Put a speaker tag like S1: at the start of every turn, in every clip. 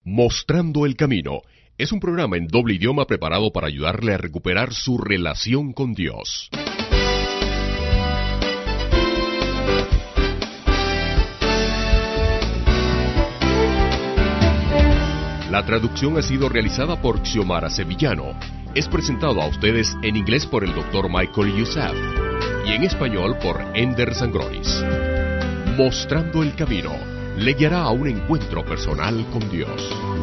S1: Mostrando el Camino es un programa en doble idioma preparado para ayudarle a recuperar su relación con Dios. La traducción ha sido realizada por Xiomara Sevillano. Es presentado a ustedes en inglés por el Dr. Michael Youssef y en español por Ender Sangronis. Mostrando el Camino le guiará a un encuentro personal con Dios.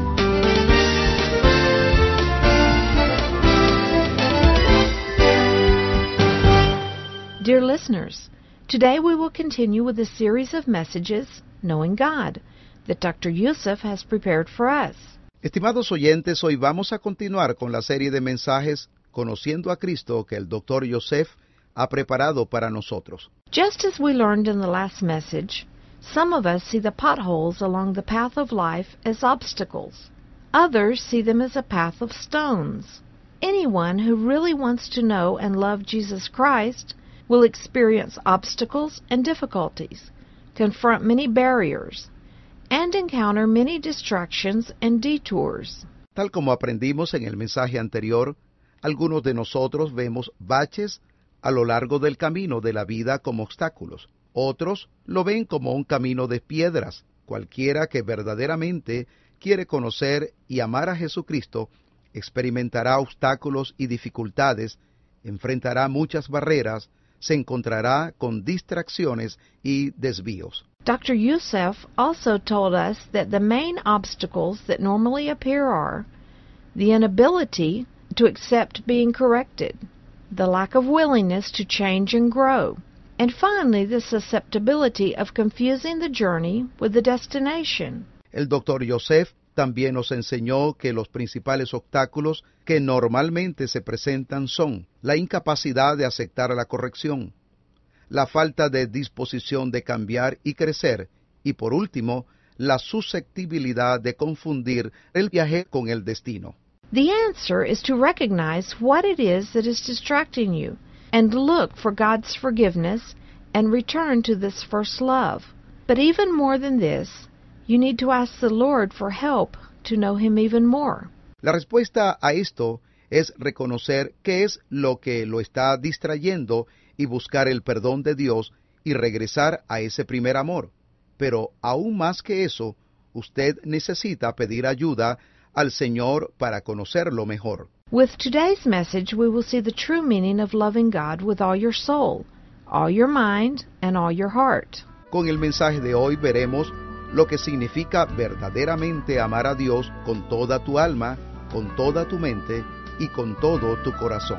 S2: Dear listeners, today we will continue with a series of messages, Knowing God, that Dr. Youssef has prepared for us.
S3: Estimados oyentes, hoy vamos a continuar con la serie de mensajes Conociendo a Cristo que el Dr. Youssef ha preparado para nosotros.
S2: Just as we learned in the last message, some of us see the potholes along the path of life as obstacles. Others see them as a path of stones. Anyone who really wants to know and love Jesus Christ will experience obstacles and difficulties, confront many barriers, and encounter many distractions and detours.
S3: Tal como aprendimos en el mensaje anterior, algunos de nosotros vemos baches a lo largo del camino de la vida como obstáculos. Otros lo ven como un camino de piedras. Cualquiera que verdaderamente quiere conocer y amar a Jesucristo experimentará obstáculos y dificultades, enfrentará muchas barreras, se encontrará con distracciones y desvíos.
S2: Dr. Youssef also told us that the main obstacles that normally appear are the inability to accept being corrected, the lack of willingness to change and grow, and finally the susceptibility of confusing the journey with the destination.
S3: El Dr. Youssef también nos enseñó que los principales obstáculos que normalmente se presentan son la incapacidad de aceptar la corrección, la falta de disposición de cambiar y crecer, y por último, la susceptibilidad de confundir el viaje con el destino.
S2: The answer is to recognize what it is that is distracting you and look for God's forgiveness and return to this first love. But even more than this, you need to ask the Lord for help to know Him even more.
S3: La respuesta a esto es reconocer qué es lo que lo está distrayendo y buscar el perdón de Dios y regresar a ese primer amor. Pero aún más que eso, usted necesita pedir ayuda al Señor para conocerlo mejor.
S2: With today's message, we will see the true meaning of loving God with all your soul, all your mind, and all your heart.
S3: Con el mensaje de hoy veremos lo que significa verdaderamente amar a Dios con toda tu alma, con toda tu mente y con todo tu corazón.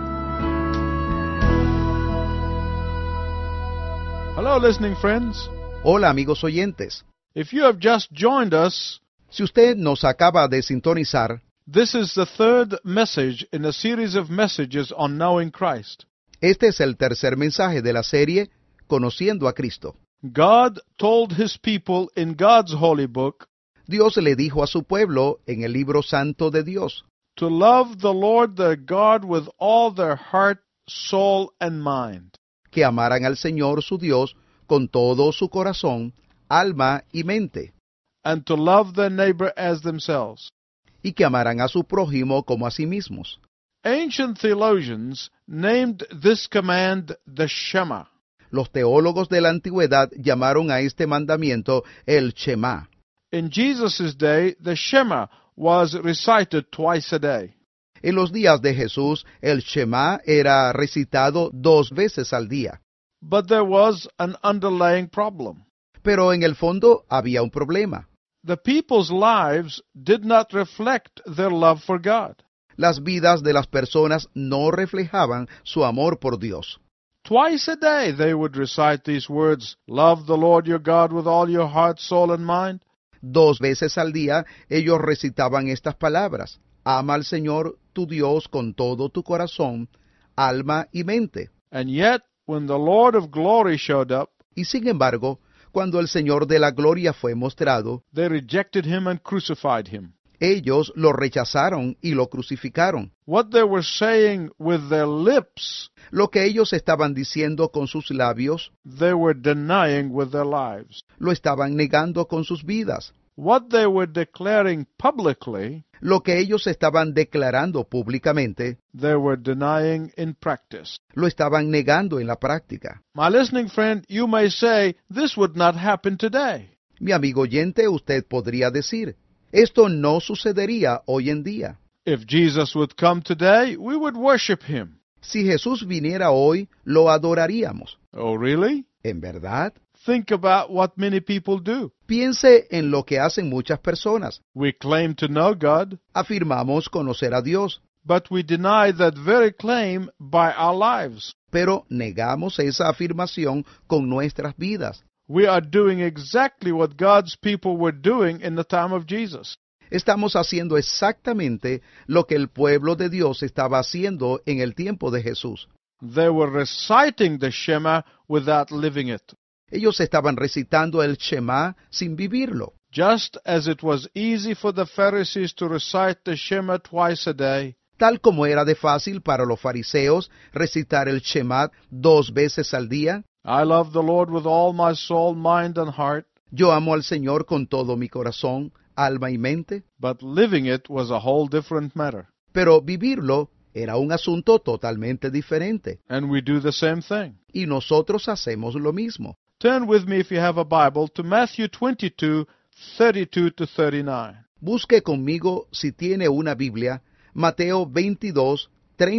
S4: Hello, listening friends.
S3: Hola, amigos oyentes.
S4: If you have just joined us,
S3: Si usted nos acaba de sintonizar,
S4: this is the third message in a series of messages on knowing Christ.
S3: este es el tercer mensaje de la serie Conociendo a Cristo.
S4: God told His people in God's holy book
S3: Dios le dijo a su pueblo en el libro santo de Dios
S4: to love the Lord their God with all their heart, soul, and mind.
S3: que amaran al Señor su Dios con todo su corazón, alma y mente,
S4: And to love their neighbor as themselves.
S3: y que amaran a su prójimo como a sí mismos.
S4: Ancient theologians named this command the Shema.
S3: Los teólogos de la antigüedad llamaron a este mandamiento el Shema.
S4: In Jesus' day, the Shema was recited twice a day.
S3: En los días de Jesús, el Shema era recitado 2 veces al día.
S4: But there was an underlying problem.
S3: Pero en el fondo había un problema.
S4: The people's lives did not reflect their love for God.
S3: Las vidas de las personas no reflejaban su amor por Dios.
S4: Twice a day they would recite these words, love the Lord your God with all your heart, soul, and mind.
S3: 2 veces al día ellos recitaban estas palabras. Ama al Señor tu Dios con todo tu corazón, alma y mente.
S4: And yet, when the Lord of glory showed up,
S3: Y sin embargo, cuando el Señor de la gloria fue mostrado,
S4: they rejected him and crucified him.
S3: ellos lo rechazaron y lo crucificaron.
S4: What they were saying with their lips,
S3: Lo que ellos estaban diciendo con sus labios,
S4: they were denying with their lives.
S3: lo estaban negando con sus vidas.
S4: what they were declaring publicly,
S3: lo que ellos estaban declarando públicamente,
S4: they were denying in practice.
S3: lo estaban negando en la práctica.
S4: My listening friend, you may say, this would not happen today.
S3: Mi amigo oyente, usted podría decir, esto no sucedería hoy en día.
S4: If Jesus would come today, we would worship him.
S3: Si Jesús viniera hoy, lo adoraríamos.
S4: Oh, really?
S3: ¿En verdad?
S4: Think about what many people do.
S3: Piense en lo que hacen muchas personas.
S4: We claim to know God,
S3: Afirmamos conocer a Dios,
S4: but we deny that very claim by our lives.
S3: pero negamos esa afirmación con nuestras vidas.
S4: We are doing exactly what God's people were doing in the time of Jesus.
S3: Estamos haciendo exactamente lo que el pueblo de Dios estaba haciendo en el tiempo de Jesús.
S4: They were reciting the Shema without living it.
S3: Ellos estaban recitando el Shema sin vivirlo.
S4: Just as it was easy for the Pharisees to recite the Shema twice a day,
S3: Tal como era de fácil para los fariseos recitar el Shema 2 veces al día,
S4: I love the Lord with all my soul, mind, and heart,
S3: yo amo al Señor con todo mi corazón, alma y mente,
S4: but living it was a whole different matter.
S3: pero vivirlo era un asunto totalmente diferente.
S4: And we do the same thing.
S3: Y nosotros hacemos lo mismo.
S4: Turn with me, if you have a Bible, to Matthew 22, 32 to 39.
S3: Busque conmigo, si tiene una Biblia, Mateo 22,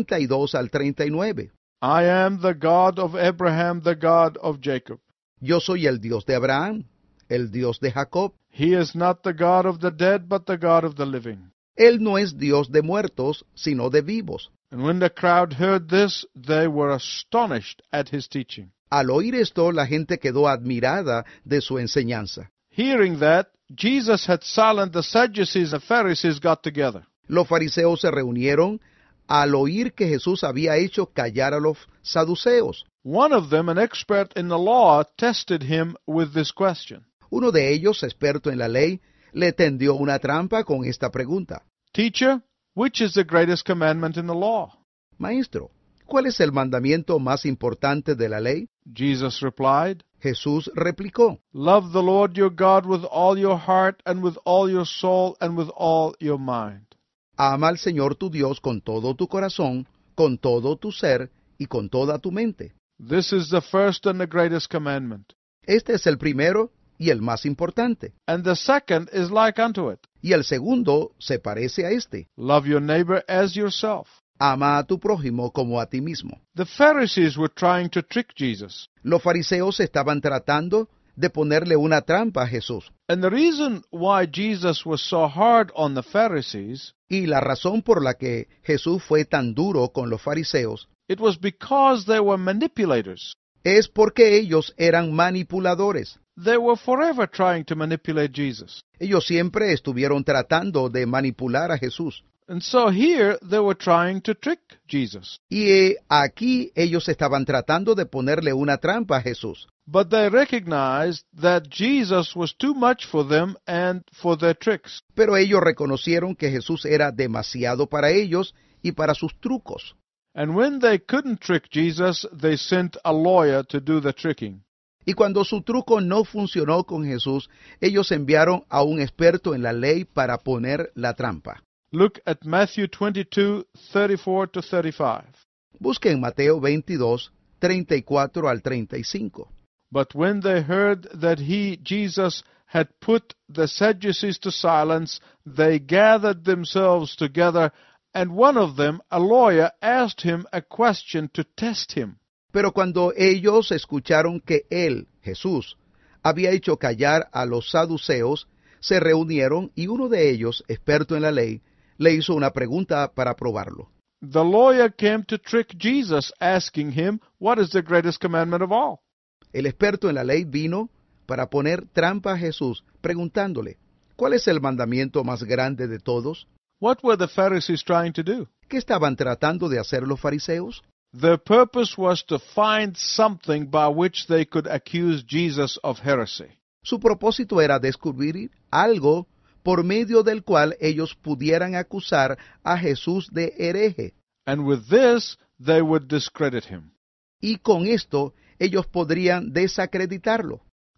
S3: 32 al 39.
S4: I am the God of Abraham, the God of Jacob.
S3: Yo soy el Dios de Abraham, el Dios de Jacob.
S4: He is not the God of the dead, but the God of the living.
S3: Él no es Dios de muertos, sino de vivos.
S4: And when the crowd heard this, they were astonished at his teaching.
S3: Al oír esto, la gente quedó admirada de su enseñanza.
S4: Hearing that, Jesus had silenced the Sadducees and Pharisees got together.
S3: Los fariseos se reunieron al oír que Jesús había hecho callar a los saduceos.
S4: One of them, an expert in the law, tested him with this question.
S3: Uno de ellos, experto en la ley, le tendió una trampa con esta pregunta.
S4: Teacher, which is the greatest commandment in the law?
S3: Maestro, ¿cuál es el mandamiento más importante de la ley?
S4: Jesus replied,
S3: Jesús replicó,
S4: Love the Lord your God with all your heart and with all your soul and with all your mind.
S3: ama al Señor tu Dios con todo tu corazón, con todo tu ser y con toda tu mente.
S4: This is the first and the greatest commandment.
S3: Este es el primero y el más importante.
S4: And the second is like unto it.
S3: Y el segundo se parece a este.
S4: Love your neighbor as yourself.
S3: Ama a tu prójimo como a ti mismo.
S4: The Pharisees were trying to trick Jesus.
S3: Los fariseos estaban tratando de ponerle una trampa a Jesús.
S4: And the reason why Jesus was so hard on the Pharisees,
S3: Y la razón por la que Jesús fue tan duro con los fariseos
S4: it was because they were manipulators.
S3: es porque ellos eran manipuladores.
S4: They were forever trying to manipulate Jesus.
S3: Ellos siempre estuvieron tratando de manipular a Jesús.
S4: And so here they were trying to trick Jesus.
S3: Y aquí ellos estaban tratando de ponerle una trampa a Jesús.
S4: But they recognized that Jesus was too much for them and for their tricks.
S3: Pero ellos reconocieron que Jesús era demasiado para ellos y para sus trucos.
S4: And when they couldn't trick Jesus, they sent a lawyer to do the tricking.
S3: Y cuando su truco no funcionó con Jesús, ellos enviaron a un experto en la ley para poner la trampa.
S4: Look at Matthew 22, 34 to 35.
S3: Busquen Mateo 22, 34 al 35.
S4: But when they heard that he, Jesus, had put the Sadducees to silence, they gathered themselves together, and one of them, a lawyer, asked him a question to test him.
S3: Pero cuando ellos escucharon que él, Jesús, había hecho callar a los saduceos, se reunieron y uno de ellos, experto en la ley, le hizo una pregunta para probarlo.
S4: The lawyer came to trick Jesus, asking him, what is the greatest commandment of all?
S3: El experto en la ley vino para poner trampa a Jesús, preguntándole, ¿cuál es el mandamiento más grande de todos?
S4: What were the Pharisees trying to do?
S3: ¿Qué estaban tratando de hacer los fariseos?
S4: Their purpose was to find something by which they could accuse Jesus of heresy.
S3: Su propósito era descubrir algo por medio del cual ellos pudieran acusar a Jesús de hereje.
S4: And with this, they would discredit him.
S3: Y con esto, ellos podrían desacreditarlo.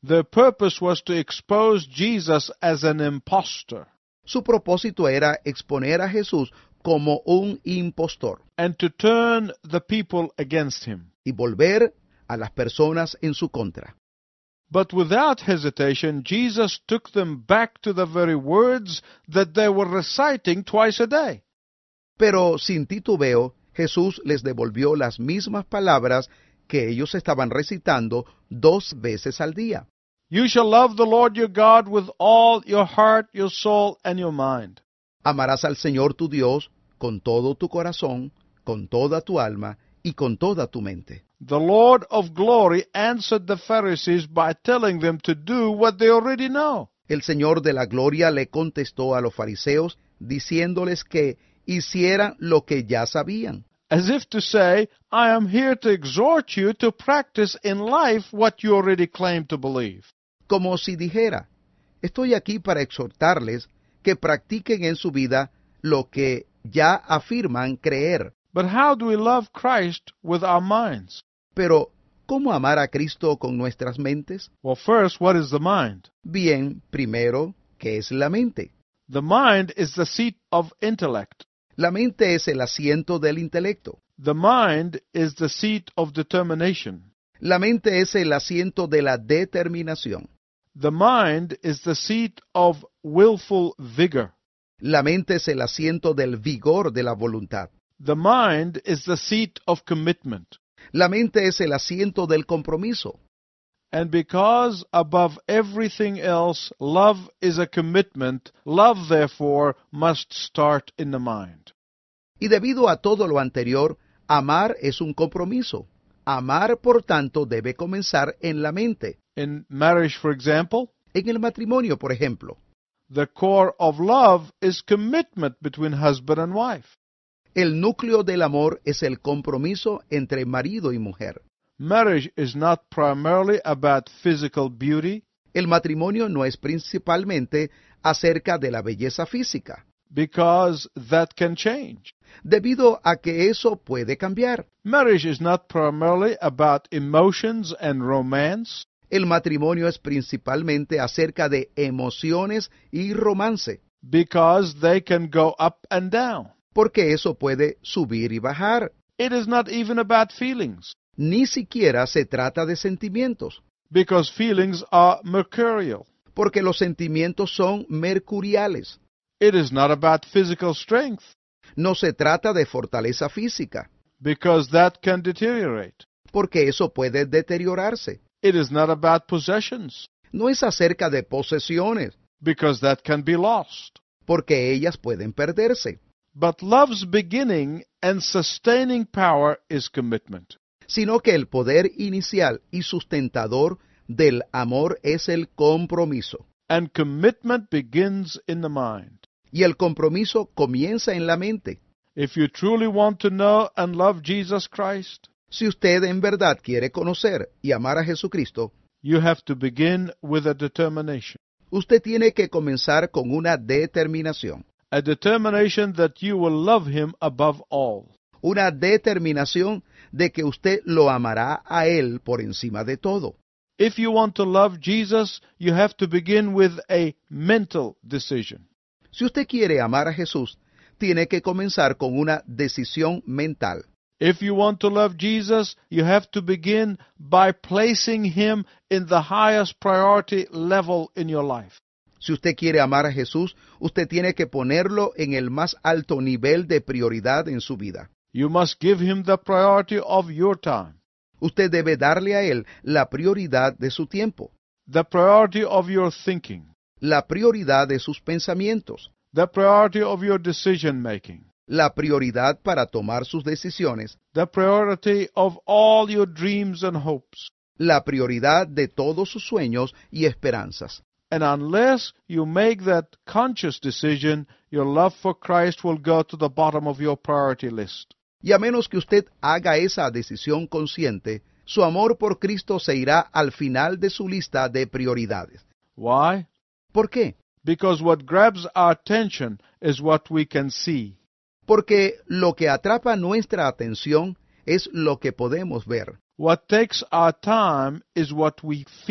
S4: Their purpose was to expose Jesus as an impostor
S3: Su propósito era exponer a Jesús como un impostor
S4: and to turn the people against him.
S3: y volver a las personas en su contra.
S4: But without hesitation, Jesus took them back to the very words that they were reciting twice a day.
S3: Pero sin titubeo, Jesús les devolvió las mismas palabras que ellos estaban recitando 2 veces al día.
S4: You shall love the Lord your God with all your heart, your soul, and your mind.
S3: Amarás al Señor tu Dios con todo tu corazón, con toda tu alma y con toda tu mente.
S4: The Lord of glory answered the Pharisees by telling them to do what they already know.
S3: El Señor de la gloria le contestó a los fariseos diciéndoles que hicieran lo que ya sabían,
S4: As if to say, I am here to exhort you to practice in life what you already claim to believe.
S3: como si dijera, estoy aquí para exhortarles que practiquen en su vida lo que ya afirman creer.
S4: But how do we love Christ with our minds?
S3: Pero, ¿cómo amar a Cristo con nuestras mentes?
S4: Well, first, what is the mind?
S3: Bien, primero, ¿qué es la mente?
S4: The mind is the seat of intellect.
S3: La mente es el asiento del intelecto.
S4: The mind is the seat of determination.
S3: La mente es el asiento de la determinación.
S4: The mind is the seat of willful vigor.
S3: La mente es el asiento del vigor de la voluntad.
S4: The mind is the seat of commitment.
S3: La mente es el asiento del compromiso.
S4: And because above everything else, love is a commitment, love, therefore, must start in the mind.
S3: Y debido a todo lo anterior, amar es un compromiso. Amar, por tanto, debe comenzar en la mente.
S4: In marriage, for example,
S3: En el matrimonio, por ejemplo,
S4: the core of love is commitment between husband and wife.
S3: el núcleo del amor es el compromiso entre marido y mujer.
S4: Marriage is not primarily about physical beauty,
S3: El matrimonio no es principalmente acerca de la belleza física,
S4: because that can change.
S3: debido a que eso puede cambiar.
S4: Marriage is not primarily about emotions and romance,
S3: El matrimonio es principalmente acerca de emociones y romance,
S4: because they can go up and down.
S3: porque eso puede subir y bajar.
S4: It is not even about feelings,
S3: Ni siquiera se trata de sentimientos,
S4: because feelings are mercurial.
S3: porque los sentimientos son mercuriales.
S4: It is not about physical strength,
S3: No se trata de fortaleza física,
S4: because that can deteriorate.
S3: porque eso puede deteriorarse.
S4: It is not about possessions,
S3: No es acerca de posesiones,
S4: because that can be lost.
S3: porque ellas pueden perderse,
S4: But love's beginning and sustaining power is commitment.
S3: sino que el poder inicial y sustentador del amor es el compromiso.
S4: And commitment begins in the mind.
S3: Y el compromiso comienza en la mente.
S4: If you truly want to know and love Jesus Christ,
S3: Si usted en verdad quiere conocer y amar a Jesucristo,
S4: you have to begin with a determination.
S3: usted tiene que comenzar con una determinación.
S4: A determination that you will love Him above all.
S3: Una determinación de que usted lo amará a Él por encima de todo.
S4: If you want to love Jesus, you have to begin with a mental decision.
S3: Si usted quiere amar a Jesús, tiene que comenzar con una decisión mental.
S4: If you want to love Jesus, you have to begin by placing Him in the highest priority level in your life.
S3: Si usted quiere amar a Jesús, usted tiene que ponerlo en el más alto nivel de prioridad en su vida.
S4: You must give Him the priority of your time,
S3: Usted debe darle a Él la prioridad de su tiempo,
S4: the priority of your thinking,
S3: la prioridad de sus pensamientos,
S4: the priority of your decision making,
S3: la prioridad para tomar sus decisiones,
S4: the priority of all your dreams and hopes.
S3: la prioridad de todos sus sueños y esperanzas.
S4: And unless you make that conscious decision, your love for Christ will go to the bottom of your priority list.
S3: Y a menos que usted haga esa decisión consciente, su amor por Cristo se irá al final de su lista de prioridades.
S4: Why?
S3: ¿Por qué?
S4: Because what grabs our attention is what we can see.
S3: Porque lo que atrapa nuestra atención es lo que podemos ver.
S4: What takes our time is what we feel.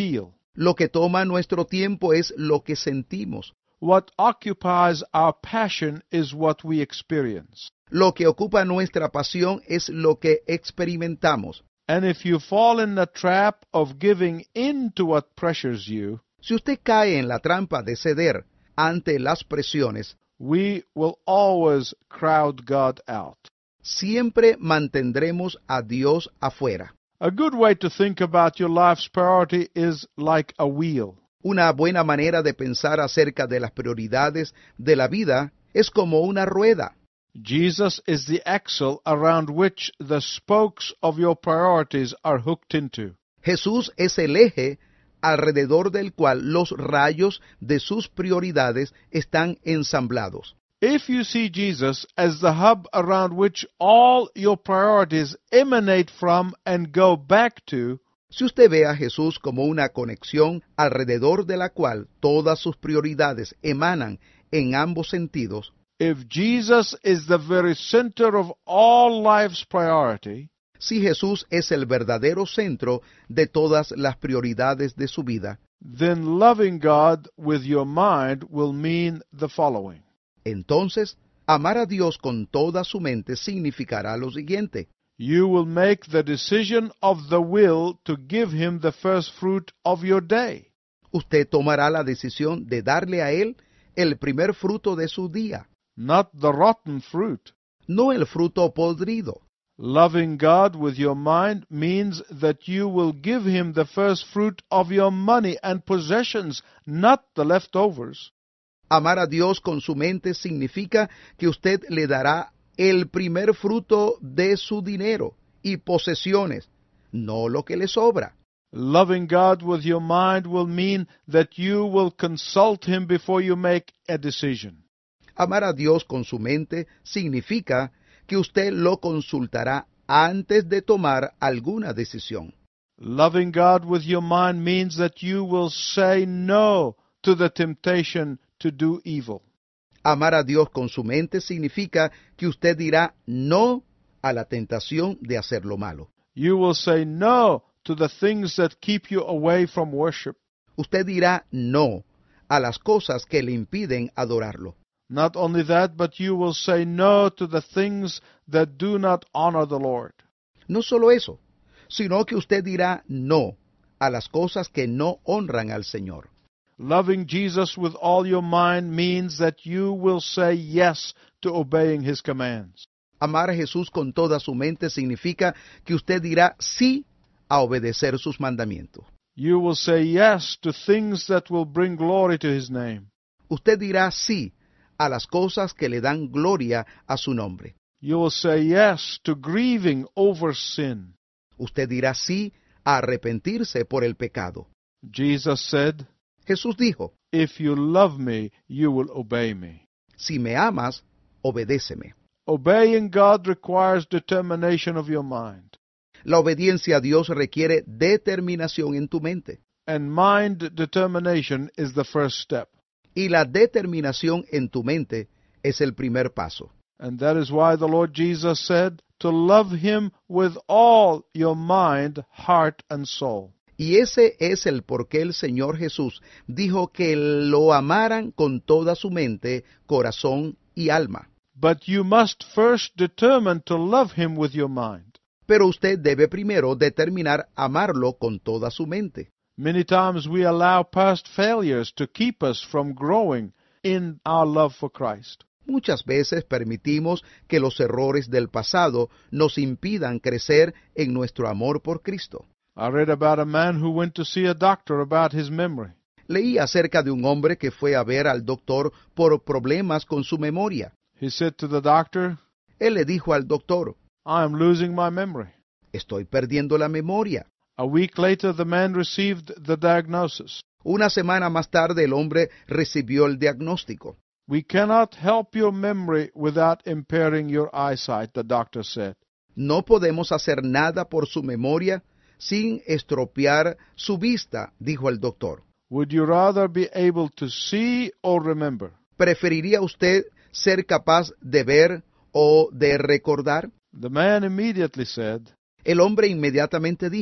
S3: Lo que toma nuestro tiempo es lo que sentimos.
S4: What occupies our passion is what we experience.
S3: Lo que ocupa nuestra pasión es lo que experimentamos.
S4: And if you fall in the trap of giving in to what pressures you,
S3: Si usted cae en la trampa de ceder ante las presiones,
S4: we will always crowd God out.
S3: siempre mantendremos a Dios afuera.
S4: A good way to think about your life's priority is like a wheel.
S3: Una buena manera de pensar acerca de las prioridades de la vida es como una rueda.
S4: Jesus is the axle around which the spokes of your priorities are hooked into.
S3: Jesús es el eje alrededor del cual los rayos de sus prioridades están ensamblados.
S4: If you see Jesus as the hub around which all your priorities emanate from and go back to,
S3: Si usted ve a Jesús como una conexión alrededor de la cual todas sus prioridades emanan en ambos sentidos,
S4: if Jesus is the very center of all life's priority,
S3: si Jesús es el verdadero centro de todas las prioridades de su vida,
S4: then loving God with your mind will mean the following.
S3: entonces amar a Dios con toda su mente significará lo siguiente.
S4: You will make the decision of the will to give Him the first fruit of your day.
S3: Usted tomará la decisión de darle a Él el primer fruto de su día,
S4: Not the rotten fruit.
S3: no el fruto podrido.
S4: Loving God with your mind means that you will give Him the first fruit of your money and possessions, not the leftovers.
S3: Amar a Dios con su mente significa que usted le dará el primer fruto de su dinero y posesiones, no lo que le sobra.
S4: Loving God with your mind will mean that you will consult Him before you make a decision.
S3: Amar a Dios con su mente significa que usted lo consultará antes de tomar alguna decisión.
S4: Loving God with your mind means that you will say no to the temptation to do evil.
S3: Amar a Dios con su mente significa que usted dirá no a la tentación de hacer lo malo.
S4: You will say no to the things that keep you away from worship.
S3: Usted dirá no a las cosas que le impiden adorarlo.
S4: Not only that, but you will say no to the things that do not honor the Lord.
S3: No solo eso, sino que usted dirá no a las cosas que no honran al Señor.
S4: Loving Jesus with all your mind means that you will say yes to obeying His commands.
S3: Amar a Jesús con toda su mente significa que usted dirá sí a obedecer sus mandamientos.
S4: You will say yes to things that will bring glory to His name.
S3: Usted dirá sí a las cosas que le dan gloria a su nombre.
S4: You will say yes to grieving over sin.
S3: Usted dirá sí a arrepentirse por el pecado.
S4: Jesus said,
S3: Jesús dijo,
S4: "If you love me, you will obey me."
S3: si me amas, obedéceme.
S4: Obeying God requires determination of your mind.
S3: La obediencia a Dios requiere determinación en tu mente.
S4: And mind determination is the first step.
S3: Y la determinación en tu mente es el primer paso.
S4: And that is why the Lord Jesus said to love Him with all your mind, heart, and soul.
S3: Y ese es el por qué el Señor Jesús dijo que lo amaran con toda su mente, corazón y alma.
S4: But you must first determine to love Him with your mind.
S3: Pero usted debe primero determinar amarlo con toda su mente.
S4: Many times we allow past failures to keep us from growing in our love for Christ.
S3: Muchas veces permitimos que los errores del pasado nos impidan crecer en nuestro amor por Cristo.
S4: I read about a man who went to see a doctor about his memory.
S3: Leí acerca de un hombre que fue a ver al doctor por problemas con su memoria.
S4: He said to the doctor,
S3: Él le dijo al doctor,
S4: "I am losing my memory."
S3: estoy perdiendo la memoria.
S4: A week later, the man received the diagnosis.
S3: Una semana más tarde el hombre recibió el diagnóstico.
S4: We cannot help your memory without impairing your eyesight, the doctor said.
S3: No podemos hacer nada por su memoria sin estropear su vista, dijo el doctor.
S4: Would you rather be able to see or remember?
S3: ¿Preferiría usted ser capaz de ver o de recordar?
S4: The man immediately said,
S3: El hombre inmediatamente dijo,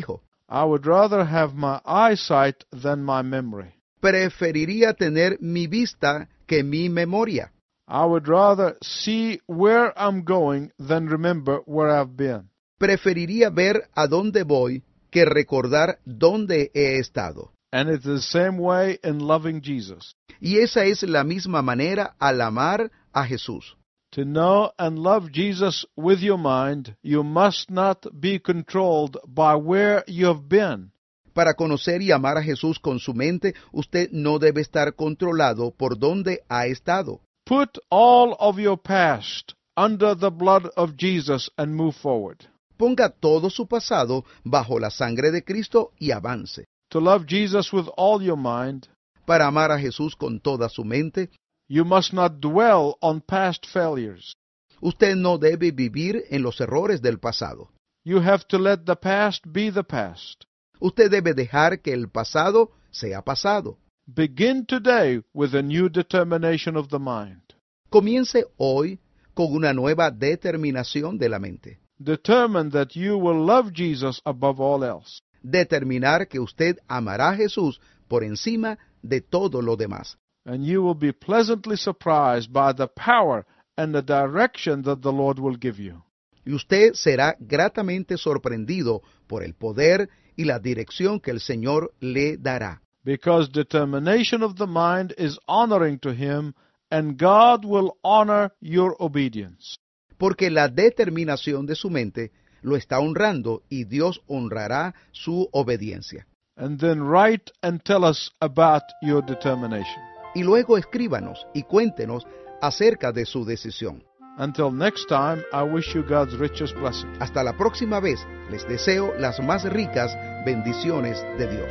S4: I would rather have my eyesight than my memory.
S3: Preferiría tener mi vista que mi memoria.
S4: I would rather see where I'm going than remember where I've been.
S3: Preferiría ver a dónde voy que recordar dónde he estado.
S4: And it's the same way in loving Jesus.
S3: Y esa es la misma manera al amar a Jesús.
S4: To know and love Jesus with your mind, you must not be controlled by where you have been.
S3: Para conocer y amar a Jesús con su mente, usted no debe estar controlado por dónde ha estado.
S4: Put all of your past under the blood of Jesus and move forward.
S3: Ponga todo su pasado bajo la sangre de Cristo y avance.
S4: To love Jesus with all your mind,
S3: Para amar a Jesús con toda su mente,
S4: you must not dwell on past failures.
S3: usted no debe vivir en los errores del pasado.
S4: You have to let the past be the past.
S3: Usted debe dejar que el pasado sea pasado.
S4: Begin today with a new determination of the mind.
S3: Comience hoy con una nueva determinación de la mente.
S4: Determine that you will love Jesus above all else.
S3: Determinar que usted amará a Jesús por encima de todo lo demás.
S4: And you will be pleasantly surprised by the power and the direction that the Lord will give you.
S3: Y usted será gratamente sorprendido por el poder y la dirección que el Señor le dará.
S4: Because determination of the mind is honoring to Him, and God will honor your obedience.
S3: Porque la determinación de su mente lo está honrando y Dios honrará su obediencia.
S4: And then write and tell us about your determination.
S3: Y luego escríbanos y cuéntenos acerca de su decisión.
S4: Until next time, I wish you God's richest blessing.
S3: Hasta la próxima vez, les deseo las más ricas bendiciones de Dios.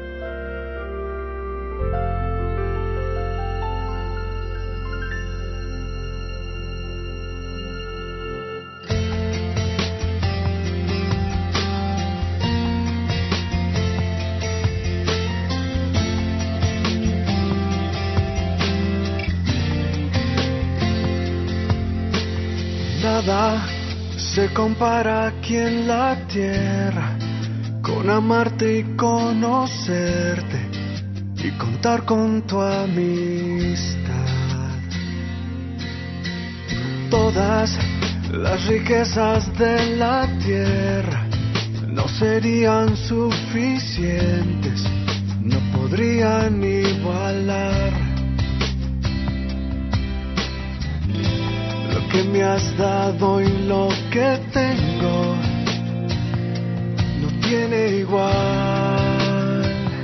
S5: Nada se compara aquí en la tierra con amarte y conocerte y contar con tu amistad. Todas las riquezas de la tierra no serían suficientes, no podrían igualar lo que me has dado y lo que tengo. No tiene igual.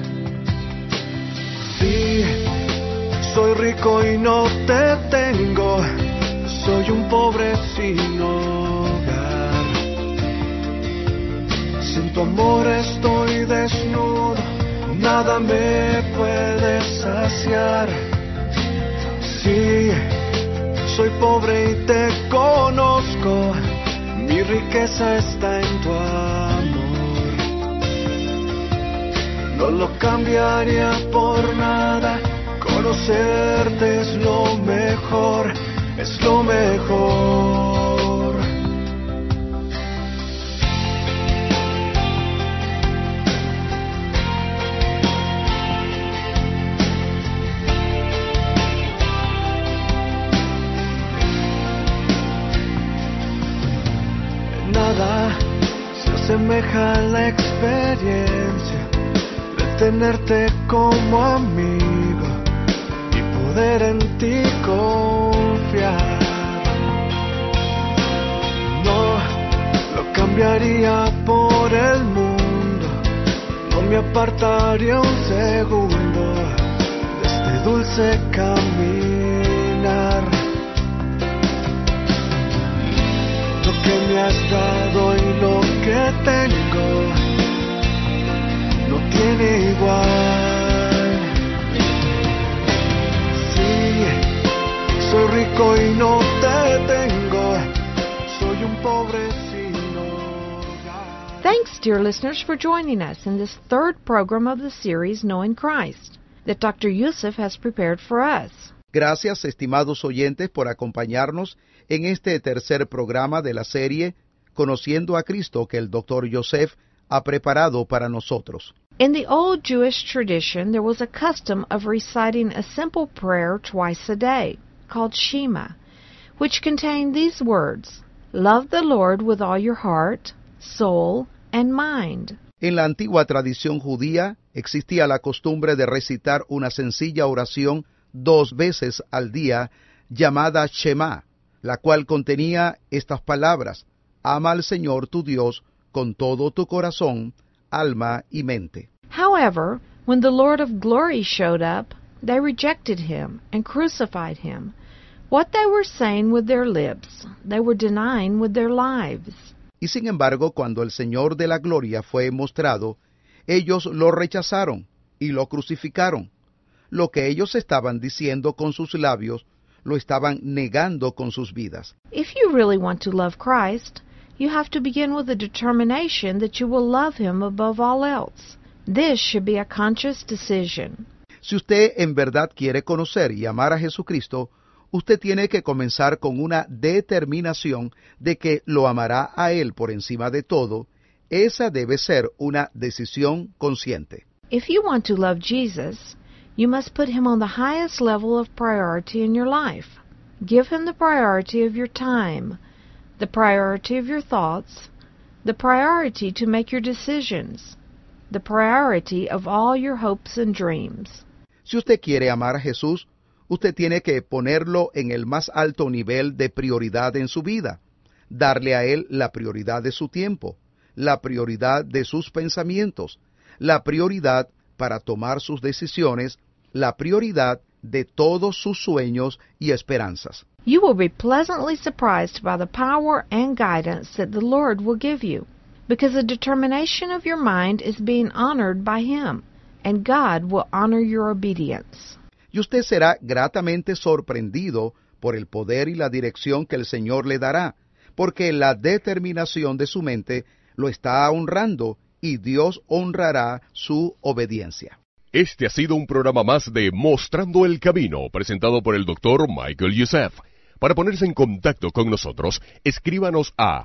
S5: Sí, soy rico y no te tengo, soy un pobre sin hogar. Sin tu amor estoy desnudo, nada me puede saciar. Sí, soy pobre y te conozco, mi riqueza está en tu amor. No lo cambiaría por nada, conocerte es lo mejor, es lo mejor. Nada se asemeja a la experiencia de tenerte como amigo y poder en ti confiar. No lo cambiaría por el mundo, no me apartaría un segundo de este dulce caminar. Lo que me has dado y lo que tengo no tiene igual. Sí, soy rico y no te tengo, soy un pobre sin hogar.
S2: Thanks, dear listeners, for joining us in this third program of the series Knowing Christ that Dr. Yusuf has prepared for us.
S3: Gracias, estimados oyentes, por acompañarnos en este tercer programa de la serie Conociendo a Cristo que el Dr. Yosef ha preparado para nosotros.
S2: In the old Jewish tradition, there was a custom of reciting a simple prayer twice a day, called Shema, which contained these words, "Love the Lord with all your heart, soul, and mind."
S3: En la antigua tradición judía existía la costumbre de recitar una sencilla oración 2 veces al día llamada Shema, la cual contenía estas palabras: ama al Señor tu Dios con todo tu corazón, alma y mente.
S2: However, when the Lord of glory showed up, they rejected him and crucified him. What they were saying with their lips, they were denying with their lives.
S3: Y sin embargo, cuando el Señor de la gloria fue mostrado, ellos lo rechazaron y lo crucificaron. Lo que ellos estaban diciendo con sus labios, lo estaban negando con sus vidas.
S2: If you really want to love Christ, you have to begin with a determination that you will love him above all else. This should be a conscious decision.
S3: Si usted en verdad quiere conocer y amar a Jesucristo, usted tiene que comenzar con una determinación de que lo amará a Él por encima de todo. Esa debe ser una decisión consciente.
S2: If you want to love Jesus, you must put him on the highest level of priority in your life. Give him the priority of your time, the priority of your thoughts, the priority to make your decisions, the priority of all your hopes and dreams.
S3: Si usted quiere amar a Jesús, usted tiene que ponerlo en el más alto nivel de prioridad en su vida, darle a Él la prioridad de su tiempo, la prioridad de sus pensamientos, la prioridad para tomar sus decisiones, la prioridad de todos sus sueños y esperanzas.
S2: You will be pleasantly surprised by the power and guidance that the Lord will give you, because the determination of your mind is being honored by Him, and God will honor your obedience.
S3: Y usted será gratamente sorprendido por el poder y la dirección que el Señor le dará, porque la determinación de su mente lo está honrando y Dios honrará su obediencia.
S1: Este ha sido un programa más de Mostrando el Camino, presentado por el Dr. Michael Youssef. Para ponerse en contacto con nosotros, escríbanos a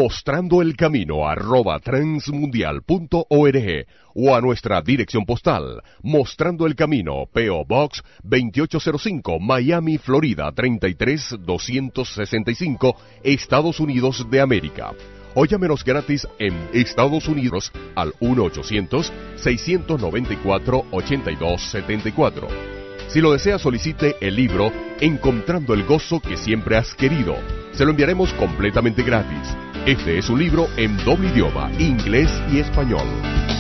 S1: mostrandoelcamino@transmundial.org o a nuestra dirección postal, Mostrando el Camino, P.O. Box 2805, Miami, Florida 33265, Estados Unidos de América. O llámenos gratis en Estados Unidos al 1-800-694-8274. Si lo desea, solicite el libro Encontrando el Gozo que Siempre Has Querido. Se lo enviaremos completamente gratis. Este es un libro en doble idioma, inglés y español.